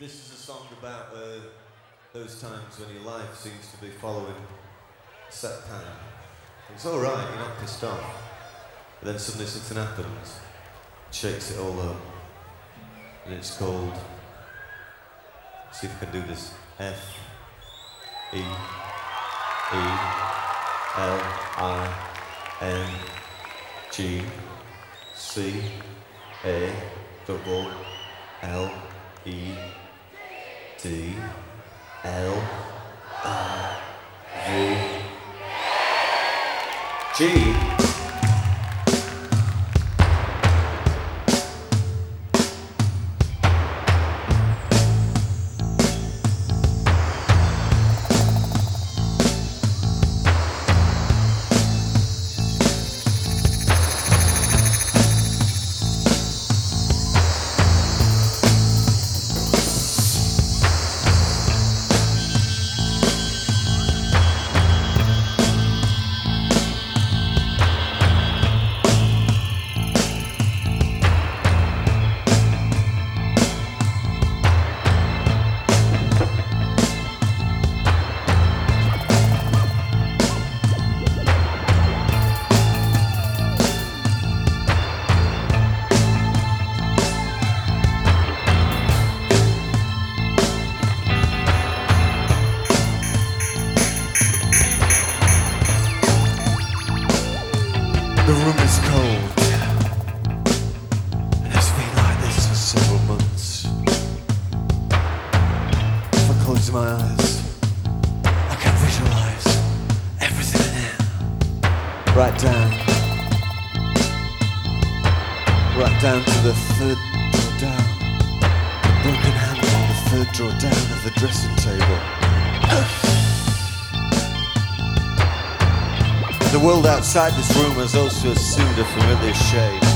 This is a song about those times when your life seems to be following a set plan. It's all right, you're not pissed off, but then suddenly something happens, shakes it all up, and it's called, see if I can do this, F-E-E-L-I-N-G-C-A-double-L-E-D-L-G. The room is cold, and it's been like this for several months. If I close my eyes, I can visualize everything in it. Right down to the third drawer down, the broken handle on the third drawer down of the dressing table. The world outside this room has also assumed a familiar shade.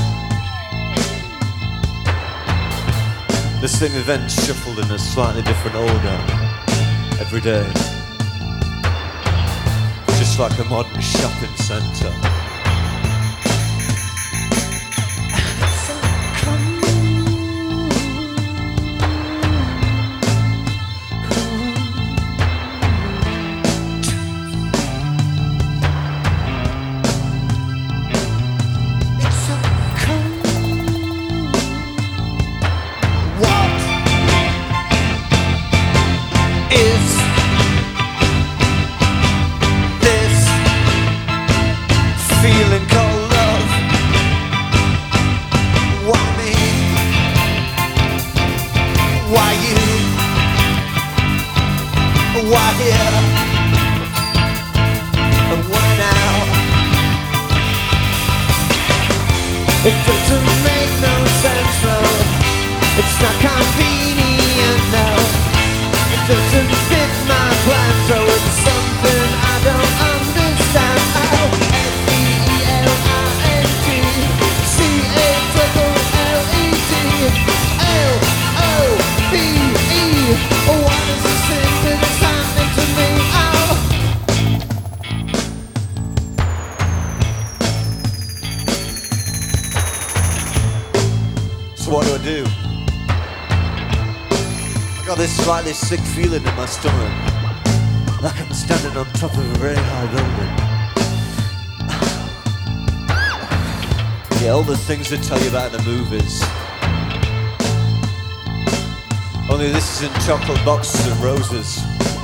The same events shuffled in a slightly different order every day. Just like a modern shopping centre. Feeling called love. Why me? Why you? Why here? And why now? It doesn't make no sense, no. It's not convenient, no. It doesn't fit my plan, so it's something I don't understand. Oh. What is this thing that is happening to me? Oh. So what do? I got this slightly sick feeling in my stomach, like I'm standing on top of a very high building. Yeah, all the things they tell you about in the movies. Only this is in chocolate boxes and roses.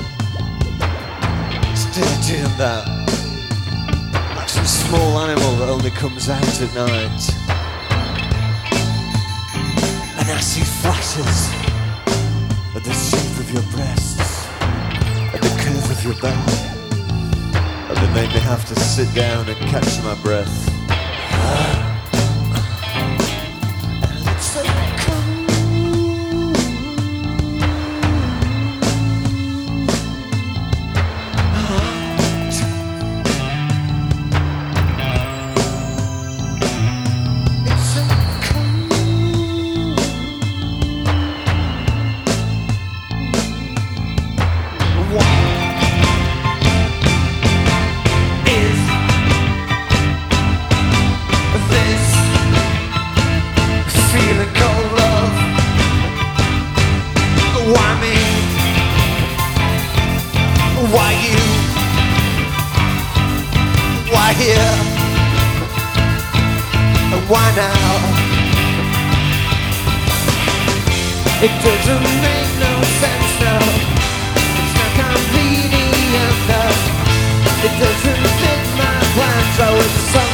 It's dirty and that. Like some small animal that only comes out at night. And I see flashes at the shape of your breasts, at the curve of your belly. And they make me have to sit down and catch my breath. why now? It doesn't make no sense now. It's not convenient enough. It doesn't fit my plan, so it's so